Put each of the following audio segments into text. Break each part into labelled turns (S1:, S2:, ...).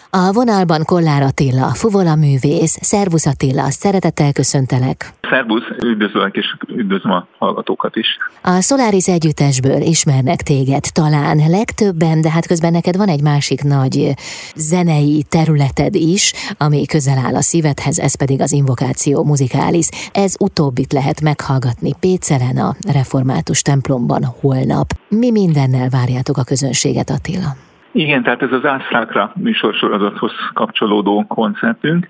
S1: A vonalban Kollár Attila, fuvola művész. Szervusz Attila, szeretettel köszöntelek.
S2: Szervusz, üdvözlök és üdvözlöm a hallgatókat is.
S1: A Solaris együttesből ismernek téged talán legtöbben, de hát közben neked van egy másik nagy zenei területed is, ami közel áll a szívedhez, ez pedig az Invokáció Musicalis. Ez utóbbit lehet meghallgatni Pécelen a református templomban holnap. Mi mindennel várjátok a közönséget, Attila?
S2: Igen, tehát ez az Ars Sacra műsorsorozathoz kapcsolódó koncertünk.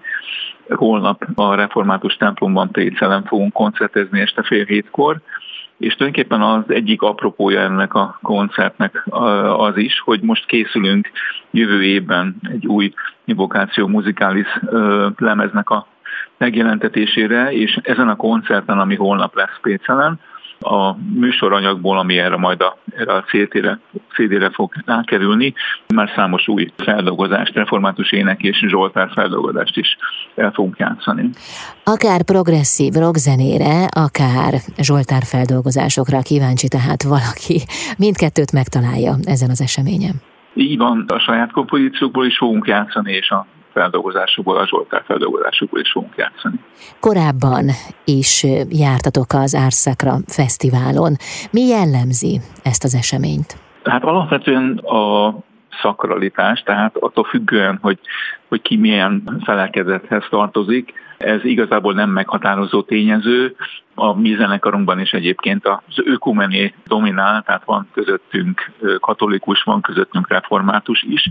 S2: Holnap a református templomban Pécelen fogunk koncertezni este 6:30, és tulajdonképpen az egyik apropója ennek a koncertnek az is, hogy most készülünk jövő évben egy új Invokáció Musicalis lemeznek a megjelentetésére, és ezen a koncerten, ami holnap lesz Pécelen, a műsoranyagból, ami erre majd erre a CD-re fog rákerülni, már számos új feldolgozást, református ének és zsoltár feldolgozást is el fogunk játszani.
S1: Akár progresszív rockzenére, akár zsoltár feldolgozásokra kíváncsi tehát valaki. Mindkettőt megtalálja ezen az eseményen.
S2: Így van, a saját kompozíciókból is fogunk játszani, és a feldolgozásokból, a zsoltár feldolgozásokból is fogunk játszani.
S1: Korábban is jártatok az Ars Sacra fesztiválon. Mi jellemzi ezt az eseményt?
S2: Hát alapvetően a szakralitás, tehát attól függően, hogy ki milyen felekezethez tartozik, ez igazából nem meghatározó tényező. A mi zenekarunkban is egyébként az ökumené dominál, tehát van közöttünk katolikus, van közöttünk református is,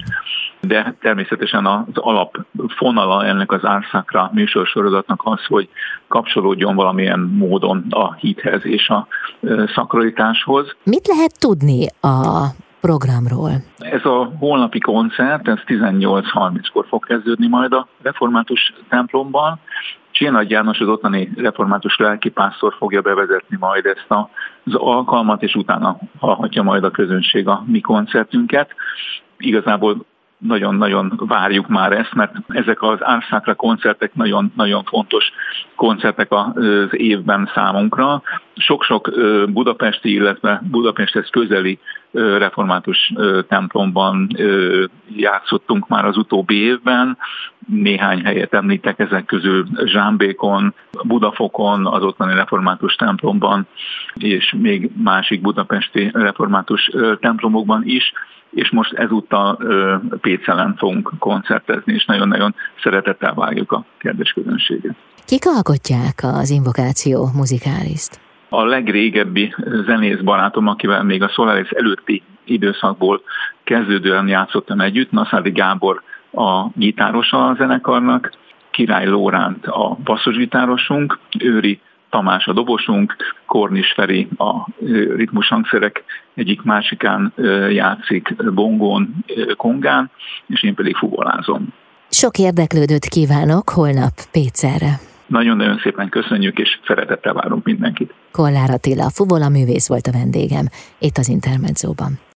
S2: de természetesen az alapfonala ennek az Ars Sacra műsorsorozatnak az, hogy kapcsolódjon valamilyen módon a hithez és a szakralitáshoz.
S1: Mit lehet tudni a programról?
S2: Ez a holnapi koncert, ez 18:30-kor fog kezdődni majd a református templomban. Csillag János, az ottani református lelkipásztor fogja bevezetni majd ezt az alkalmat, és utána hallhatja majd a közönség a mi koncertünket. Igazából nagyon-nagyon várjuk már ezt, mert ezek az Ars Sacra koncertek nagyon-nagyon fontos koncertek az évben számunkra. Sok-sok budapesti, illetve Budapesthez közeli református templomban játszottunk már az utóbbi évben. Néhány helyet említek ezek közül: Zsámbékon, Budafokon, az ottani református templomban, és még másik budapesti református templomokban is. És most ezúttal Pécelen fogunk koncertezni, és nagyon-nagyon szeretettel várjuk a kedves közönséget.
S1: Kik alkotják az Invokáció Musicalist?
S2: A legrégebbi zenész barátom, akivel még a Solaris előtti időszakból kezdődően játszottam együtt, Naszádi Gábor a gitárosa a zenekarnak, Király Lóránt a basszusgitárosunk, Őri Tamás a dobosunk, Kornis Feri a ritmushangszerek egyik másikán játszik, bongón, kongán, és én pedig fuvolázom.
S1: Sok érdeklődőt kívánok holnap Pécelre.
S2: Nagyon-nagyon szépen köszönjük, és szeretettel várunk mindenkit.
S1: Kollár Attila, fuvola művész volt a vendégem itt az Intermedzóban.